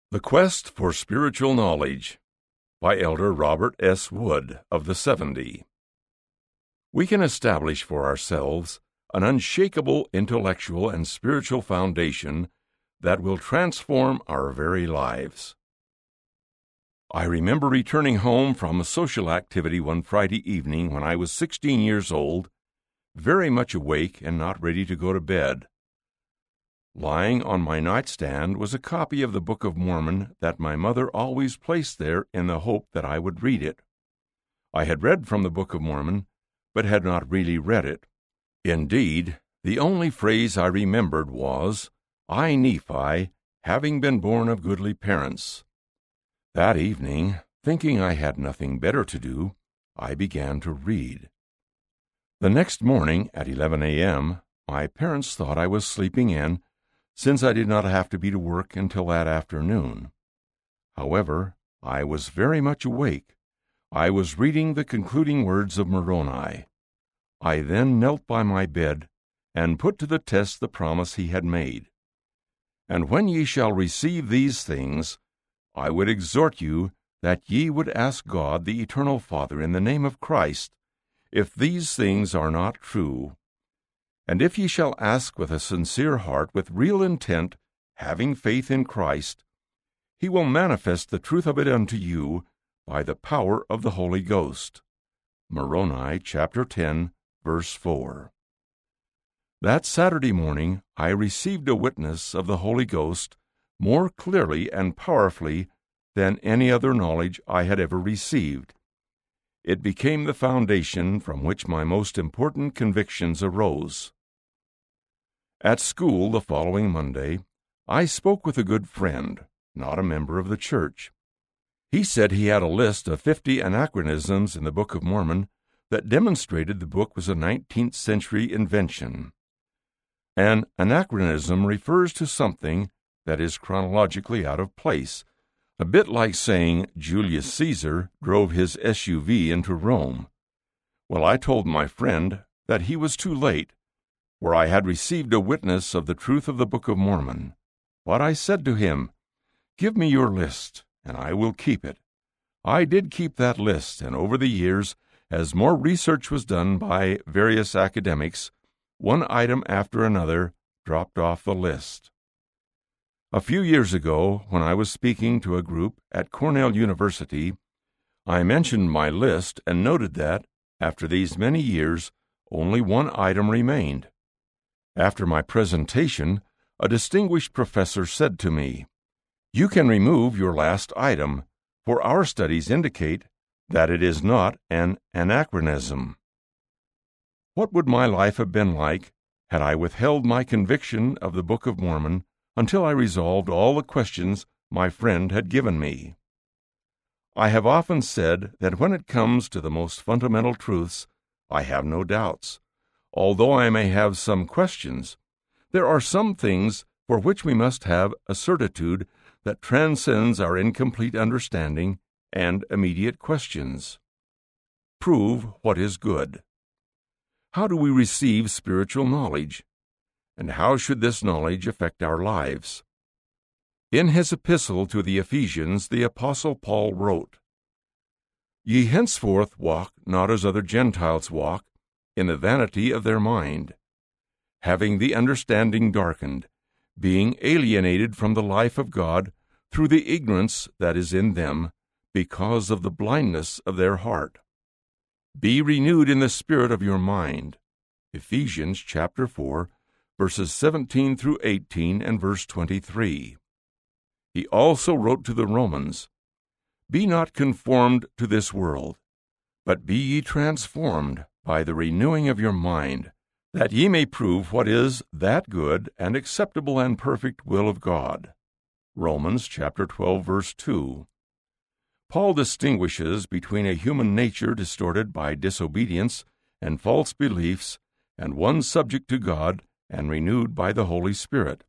The Quest for Spiritual Knowledge by Elder Robert S. Wood of the 70. We can establish for ourselves an unshakable intellectual and spiritual foundation that will transform our very lives. I remember returning home from a social activity one Friday evening when I was 16 years old, very much awake and not ready to go to bed. Lying on my nightstand was a copy of the Book of Mormon that my mother always placed there in the hope that I would read it. I had read from the Book of Mormon, but had not really read it. Indeed, the only phrase I remembered was, "I, Nephi, having been born of goodly parents." That evening, thinking I had nothing better to do, I began to read. The next morning, at 11 a.m., my parents thought I was sleeping in, since I did not have to be to work until that afternoon. However, I was very much awake. I was reading the concluding words of Moroni. I then knelt by my bed, and put to the test the promise he had made. "And when ye shall receive these things, I would exhort you that ye would ask God the Eternal Father in the name of Christ, if these things are not true. And if ye shall ask with a sincere heart, with real intent, having faith in Christ, he will manifest the truth of it unto you by the power of the Holy Ghost." Moroni chapter 10, verse 4. That Saturday morning I received a witness of the Holy Ghost more clearly and powerfully than any other knowledge I had ever received. It became the foundation from which my most important convictions arose. At school the following Monday, I spoke with a good friend, not a member of the church. He said he had a list of 50 anachronisms in the Book of Mormon that demonstrated the book was a 19th century invention. An anachronism refers to something that is chronologically out of place, a bit like saying Julius Caesar drove his SUV into Rome. Well, I told my friend that he was too late, for I had received a witness of the truth of the Book of Mormon. But I said to him, "Give me your list, and I will keep it." I did keep that list, and over the years, as more research was done by various academics, one item after another dropped off the list. A few years ago, when I was speaking to a group at Cornell University, I mentioned my list and noted that, after these many years, only one item remained. After my presentation, a distinguished professor said to me, "You can remove your last item, for our studies indicate that it is not an anachronism." What would my life have been like had I withheld my conviction of the Book of Mormon until I resolved all the questions my friend had given me? I have often said that when it comes to the most fundamental truths, I have no doubts. Although I may have some questions, there are some things for which we must have a certitude that transcends our incomplete understanding and immediate questions. Prove what is good. How do we receive spiritual knowledge? And how should this knowledge affect our lives? In his epistle to the Ephesians, the Apostle Paul wrote, "Ye henceforth walk not as other Gentiles walk, in the vanity of their mind, having the understanding darkened, being alienated from the life of God through the ignorance that is in them, because of the blindness of their heart. Be renewed in the spirit of your mind." Ephesians chapter 4, verses 17 through 18 and verse 23. He also wrote to the Romans, "Be not conformed to this world, but be ye transformed by the renewing of your mind, that ye may prove what is that good and acceptable and perfect will of God." Romans chapter 12, verse 2. Paul distinguishes between a human nature distorted by disobedience and false beliefs and one subject to God and renewed by the Holy Spirit.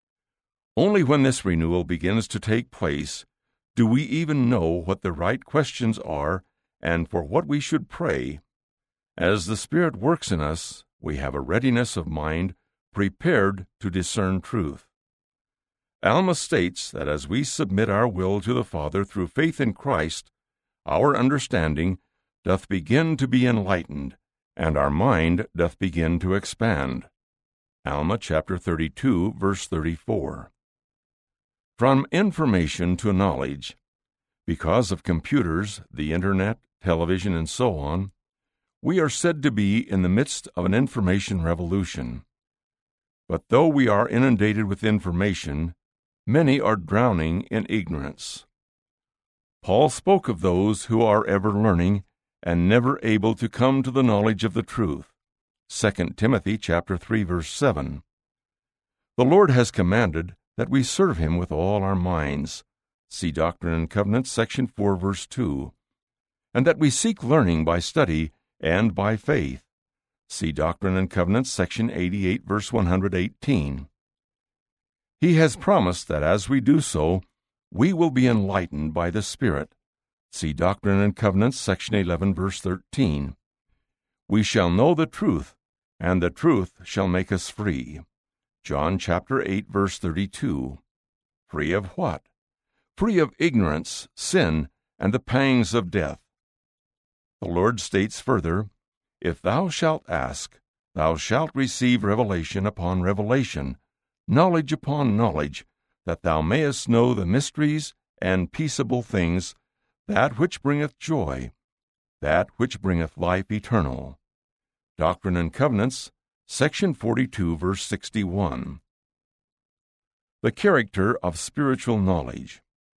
Only when this renewal begins to take place do we even know what the right questions are and for what we should pray. As the Spirit works in us, we have a readiness of mind prepared to discern truth. Alma states that as we submit our will to the Father through faith in Christ, our understanding doth begin to be enlightened, and our mind doth begin to expand. Alma chapter 32, verse 34. From information to knowledge. Because of computers, the internet, television, and so on, we are said to be in the midst of an information revolution. But though we are inundated with information, many are drowning in ignorance. Paul spoke of those who are ever learning and never able to come to the knowledge of the truth. 2 Timothy chapter 3, verse 7. The Lord has commanded that we serve Him with all our minds. See Doctrine and Covenants, section 4, verse 2. And that we seek learning by study and by faith. See Doctrine and Covenants, section 88, verse 118. He has promised that as we do so, we will be enlightened by the Spirit. See Doctrine and Covenants, section 11, verse 13. We shall know the truth, and the truth shall make us free. John chapter 8, verse 32. Free of what? Free of ignorance, sin, and the pangs of death. The Lord states further, If thou shalt ask, thou shalt receive revelation upon revelation, knowledge upon knowledge, that thou mayest know the mysteries and peaceable things, that which bringeth joy, that which bringeth life eternal. Doctrine and Covenants, section 42, verse 61. The character of spiritual knowledge.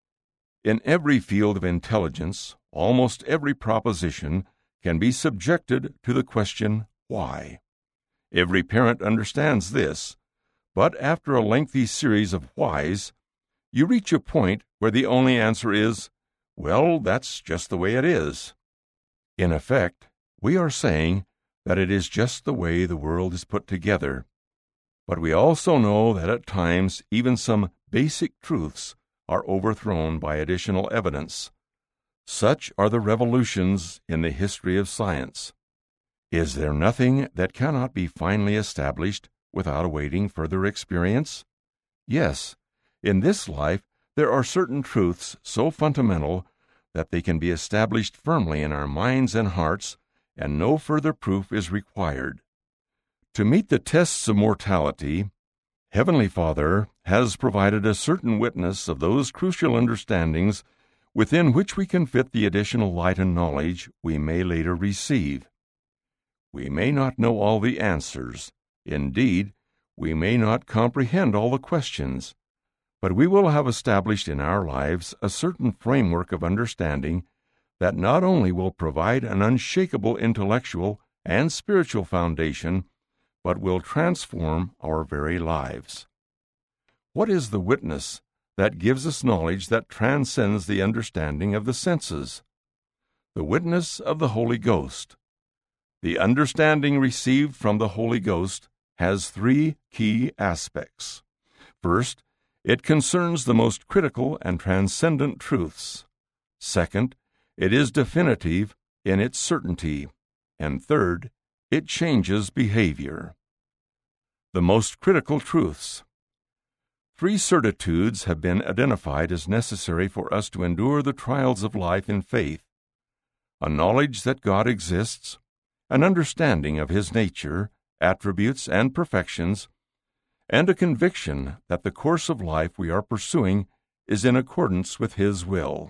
In every field of intelligence, almost every proposition can be subjected to the question, why? Every parent understands this, but after a lengthy series of whys, you reach a point where the only answer is, well, that's just the way it is. In effect, we are saying that it is just the way the world is put together, but we also know that at times even some basic truths are overthrown by additional evidence. Such are the revolutions in the history of science. Is there nothing that cannot be finally established without awaiting further experience? Yes, in this life there are certain truths so fundamental that they can be established firmly in our minds and hearts, and no further proof is required. To meet the tests of mortality, Heavenly Father has provided a certain witness of those crucial understandings within which we can fit the additional light and knowledge we may later receive. We may not know all the answers. Indeed, we may not comprehend all the questions, but we will have established in our lives a certain framework of understanding that not only will provide an unshakable intellectual and spiritual foundation, but will transform our very lives. What is the witness that gives us knowledge that transcends the understanding of the senses? The witness of the Holy Ghost. The understanding received from the Holy Ghost has three key aspects. First, it concerns the most critical and transcendent truths. Second, it is definitive in its certainty. And third, it changes behavior. The most critical truths. Three certitudes have been identified as necessary for us to endure the trials of life in faith: a knowledge that God exists, an understanding of His nature, attributes, and perfections, and a conviction that the course of life we are pursuing is in accordance with His will.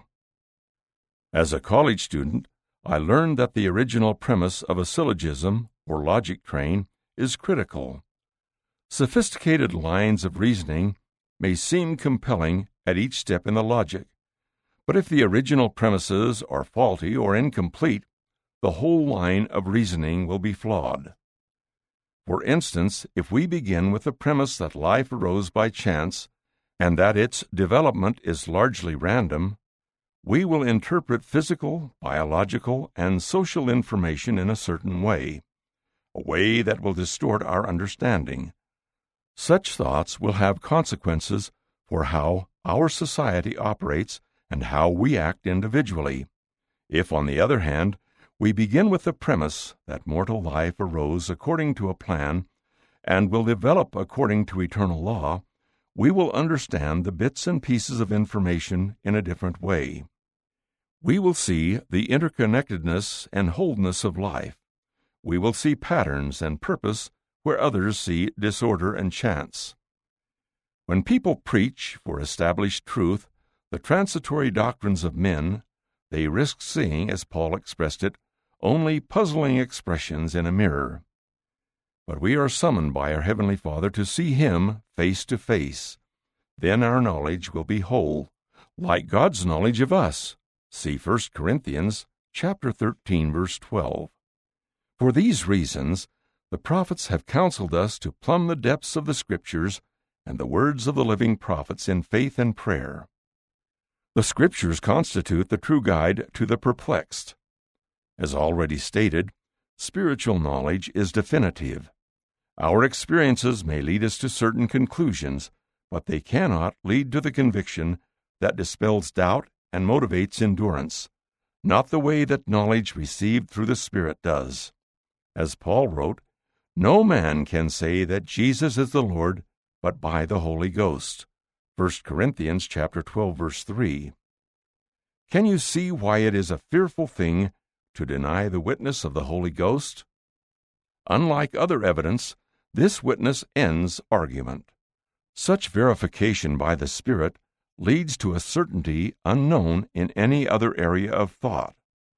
As a college student, I learned that the original premise of a syllogism, or logic train, is critical. Sophisticated lines of reasoning may seem compelling at each step in the logic, but if the original premises are faulty or incomplete, the whole line of reasoning will be flawed. For instance, if we begin with the premise that life arose by chance and that its development is largely random, we will interpret physical, biological, and social information in a certain way, a way that will distort our understanding. Such thoughts will have consequences for how our society operates and how we act individually. If, on the other hand, we begin with the premise that mortal life arose according to a plan and will develop according to eternal law, we will understand the bits and pieces of information in a different way. We will see the interconnectedness and wholeness of life. We will see patterns and purpose where others see disorder and chance. When people preach for established truth, the transitory doctrines of men, they risk seeing, as Paul expressed it, only puzzling expressions in a mirror. But we are summoned by our Heavenly Father to see Him face to face. Then our knowledge will be whole, like God's knowledge of us. See 1 Corinthians chapter 13, verse 12. For these reasons, the prophets have counseled us to plumb the depths of the Scriptures and the words of the living prophets in faith and prayer. The Scriptures constitute the true guide to the perplexed. As already stated, spiritual knowledge is definitive. Our experiences may lead us to certain conclusions, but they cannot lead to the conviction that dispels doubt and motivates endurance, not the way that knowledge received through the Spirit does. As Paul wrote, "No man can say that Jesus is the Lord but by the Holy Ghost." 1 Corinthians chapter 12, verse 3. Can you see why it is a fearful thing to deny the witness of the Holy Ghost? Unlike other evidence, this witness ends argument. Such verification by the Spirit leads to a certainty unknown in any other area of thought.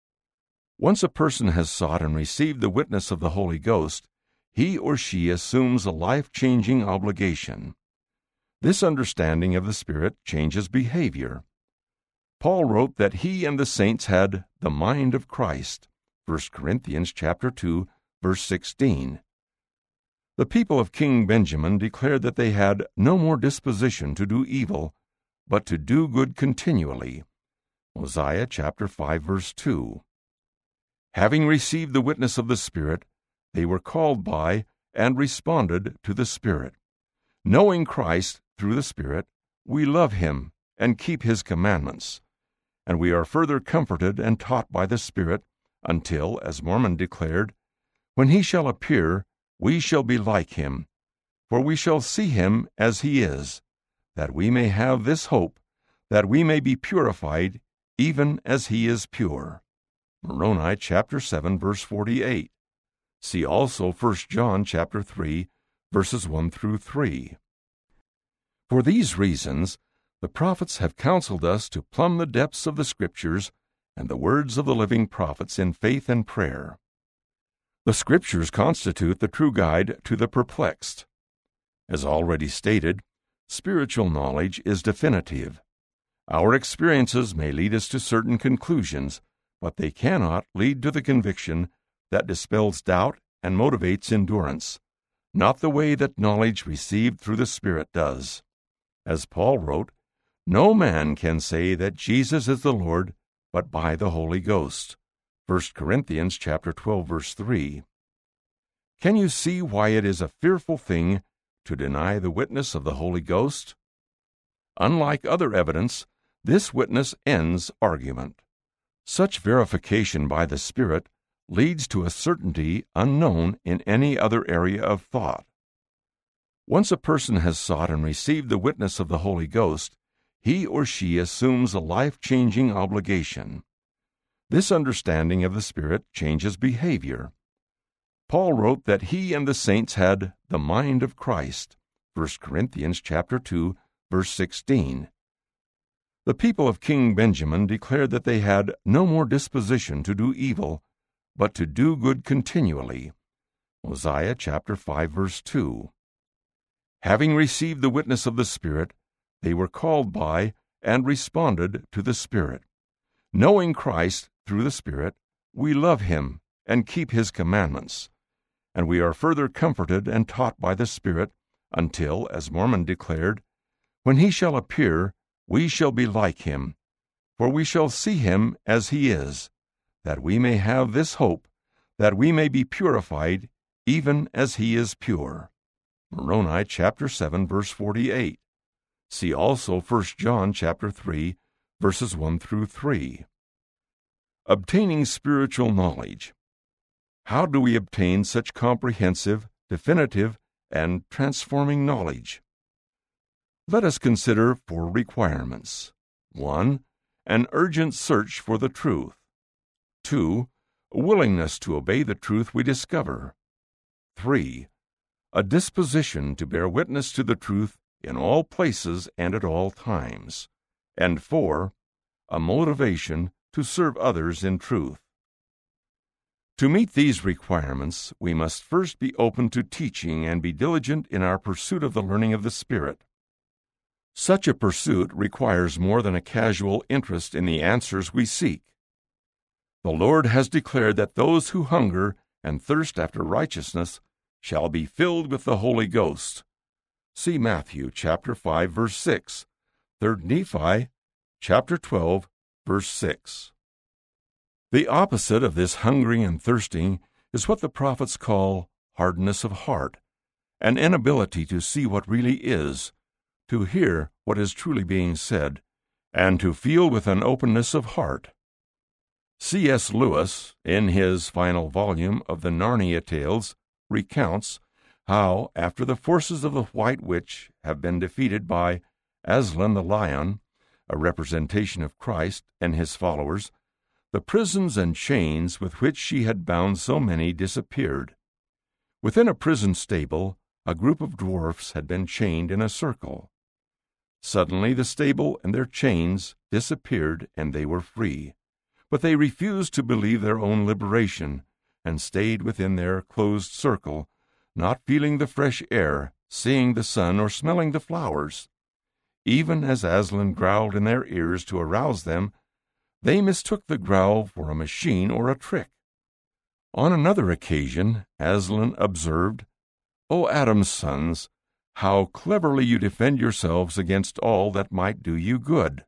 Once a person has sought and received the witness of the Holy Ghost, he or she assumes a life-changing obligation. This understanding of the Spirit changes behavior. Paul wrote that he and the saints had the mind of Christ, 1 Corinthians chapter 2, verse 16. The people of King Benjamin declared that they had no more disposition to do evil, but to do good continually. Hosea chapter 5, verse 2. Having received the witness of the Spirit, they were called by and responded to the Spirit. Knowing Christ through the Spirit, we love Him and keep His commandments, and we are further comforted and taught by the Spirit until, as Mormon declared, when He shall appear, we shall be like Him, for we shall see Him as He is, that we may have this hope, that we may be purified even as He is pure. Moroni chapter 7, verse 48. See also 1 John chapter 3, verses 1 through 3. For these reasons, the prophets have counseled us to plumb the depths of the Scriptures and the words of the living prophets in faith and prayer. The Scriptures constitute the true guide to the perplexed. As already stated, spiritual knowledge is definitive. Our experiences may lead us to certain conclusions, but they cannot lead to the conviction that dispels doubt and motivates endurance, not the way that knowledge received through the Spirit does. As Paul wrote, "No man can say that Jesus is the Lord but by the Holy Ghost." 1 Corinthians chapter 12, verse 3. Can you see why it is a fearful thing to deny the witness of the Holy Ghost? Unlike other evidence, this witness ends argument. Such verification by the Spirit leads to a certainty unknown in any other area of thought. Once a person has sought and received the witness of the Holy Ghost, he or she assumes a life-changing obligation. This understanding of the Spirit changes behavior. Paul wrote that he and the saints had the mind of Christ, 1 Corinthians chapter 2, verse 16. The people of King Benjamin declared that they had no more disposition to do evil, but to do good continually. Hosea chapter 5, verse 2. Having received the witness of the Spirit, they were called by and responded to the Spirit. Knowing Christ through the Spirit, we love Him and keep His commandments, and we are further comforted and taught by the Spirit until, as Mormon declared, when He shall appear, we shall be like Him, for we shall see Him as He is, that we may have this hope, that we may be purified even as He is pure. Moroni chapter 7, verse 48. See also 1 John chapter 3, verses 1 through 3. Obtaining spiritual knowledge. How do we obtain such comprehensive, definitive, and transforming knowledge? Let us consider 4 requirements. 1. An urgent search for the truth. 2. A willingness to obey the truth we discover. 3. A disposition to bear witness to the truth in all places and at all times. And 4. A motivation to serve others in truth. To meet these requirements, we must first be open to teaching and be diligent in our pursuit of the learning of the Spirit. Such a pursuit requires more than a casual interest in the answers we seek. The Lord has declared that those who hunger and thirst after righteousness shall be filled with the Holy Ghost. See Matthew chapter 5, verse 6, 3 Nephi chapter 12, verse 6. The opposite of this hungering and thirsting is what the prophets call hardness of heart, an inability to see what really is, to hear what is truly being said, and to feel with an openness of heart. C.S. Lewis, in his final volume of the Narnia Tales, recounts how, after the forces of the White Witch have been defeated by Aslan the Lion, a representation of Christ and his followers, the prisons and chains with which she had bound so many disappeared. Within a prison stable, a group of dwarfs had been chained in a circle. Suddenly the stable and their chains disappeared, and they were free. But they refused to believe their own liberation, and stayed within their closed circle, not feeling the fresh air, seeing the sun, or smelling the flowers. Even as Aslan growled in their ears to arouse them, they mistook the growl for a machine or a trick. On another occasion, Aslan observed, "O Adam's sons, how cleverly you defend yourselves against all that might do you good."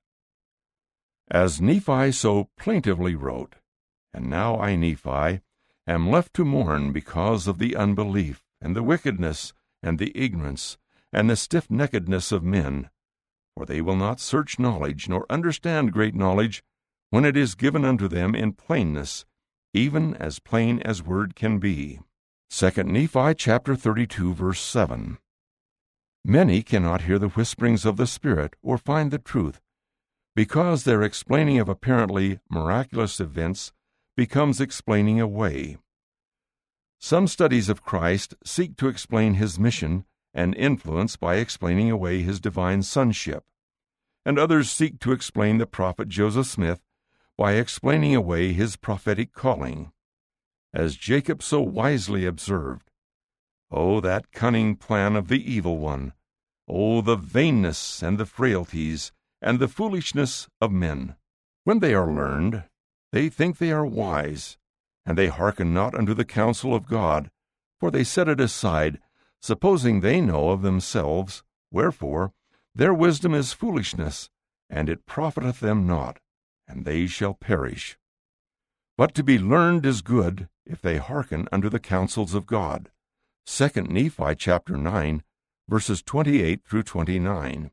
As Nephi so plaintively wrote, "And now I, Nephi, am left to mourn because of the unbelief, and the wickedness, and the ignorance, and the stiff-neckedness of men, for they will not search knowledge, nor understand great knowledge, when it is given unto them in plainness, even as plain as word can be." 2 Nephi chapter 32, verse 7. Many cannot hear the whisperings of the Spirit or find the truth, because their explaining of apparently miraculous events becomes explaining away. Some studies of Christ seek to explain his mission and influence by explaining away his divine sonship, and others seek to explain the prophet Joseph Smith by explaining away his prophetic calling. As Jacob so wisely observed, "Oh, that cunning plan of the evil one! Oh, the vainness and the frailties and the foolishness of men! When they are learned, they think they are wise, and they hearken not unto the counsel of God, for they set it aside, supposing they know of themselves. Wherefore their wisdom is foolishness, and it profiteth them not, and they shall perish. But to be learned is good, if they hearken unto the counsels of God." 2 Nephi chapter 9, verses 28 through 29.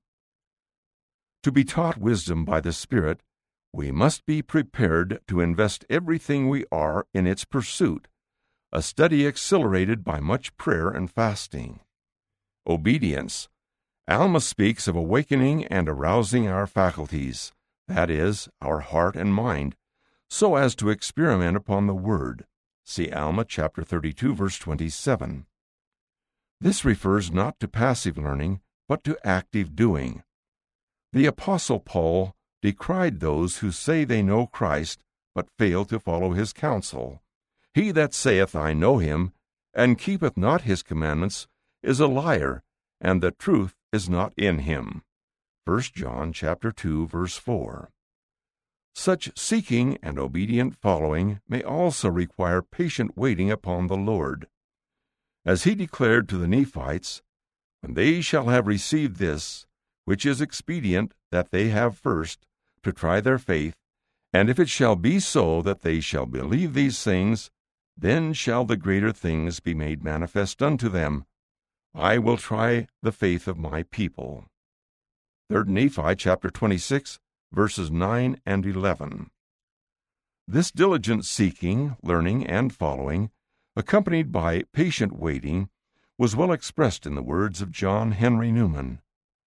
To be taught wisdom by the Spirit, we must be prepared to invest everything we are in its pursuit, a study accelerated by much prayer and fasting. Obedience. Alma speaks of awakening and arousing our faculties, that is, our heart and mind, so as to experiment upon the Word. See Alma chapter 32, verse 27. This refers not to passive learning, but to active doing. The Apostle Paul decried those who say they know Christ, but fail to follow his counsel. "He that saith, I know him, and keepeth not his commandments, is a liar, and the truth is not in him." 1 John chapter 2, verse 4. Such seeking and obedient following may also require patient waiting upon the Lord. As he declared to the Nephites, "When they shall have received this, which is expedient that they have first, to try their faith, and if it shall be so that they shall believe these things, then shall the greater things be made manifest unto them. I will try the faith of my people." 3 Nephi chapter 26, verses 9 and 11. This diligent seeking, learning, and following, accompanied by patient waiting, was well expressed in the words of John Henry Newman.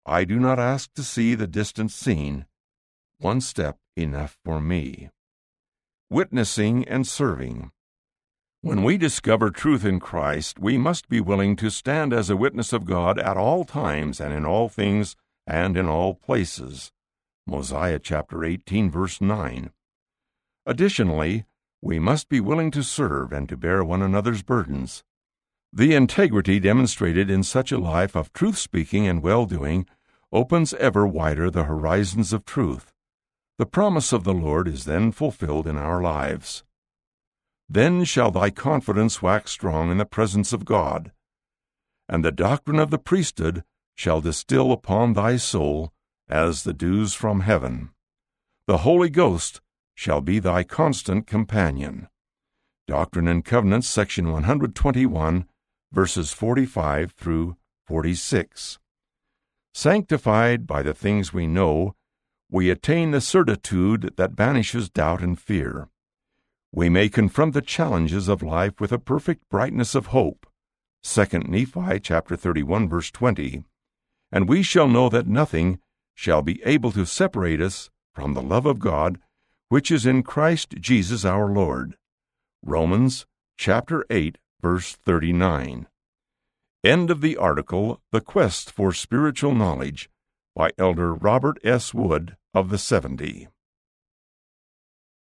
I do not ask to see the distant scene. One step enough for me. Witnessing and serving. When we discover truth in Christ, we must be willing to stand as a witness of God at all times and in all things and in all places. Mosiah chapter 18, verse 9. Additionally, we must be willing to serve and to bear one another's burdens. The integrity demonstrated in such a life of truth-speaking and well-doing opens ever wider the horizons of truth. The promise of the Lord is then fulfilled in our lives. Then shall thy confidence wax strong in the presence of God, and the doctrine of the priesthood shall distill upon thy soul as the dews from heaven. The Holy Ghost shall be thy constant companion. Doctrine and Covenants, section 121, verses 45 through 46. Sanctified by the things we know, we attain the certitude that banishes doubt and fear. We may confront the challenges of life with a perfect brightness of hope. 2 Nephi chapter 31, verse 20. And we shall know that nothing shall be able to separate us from the love of God, which is in Christ Jesus our Lord. Romans chapter 8, verse 39. End of the article, The Quest for Spiritual Knowledge, by Elder Robert S. Wood of the 70.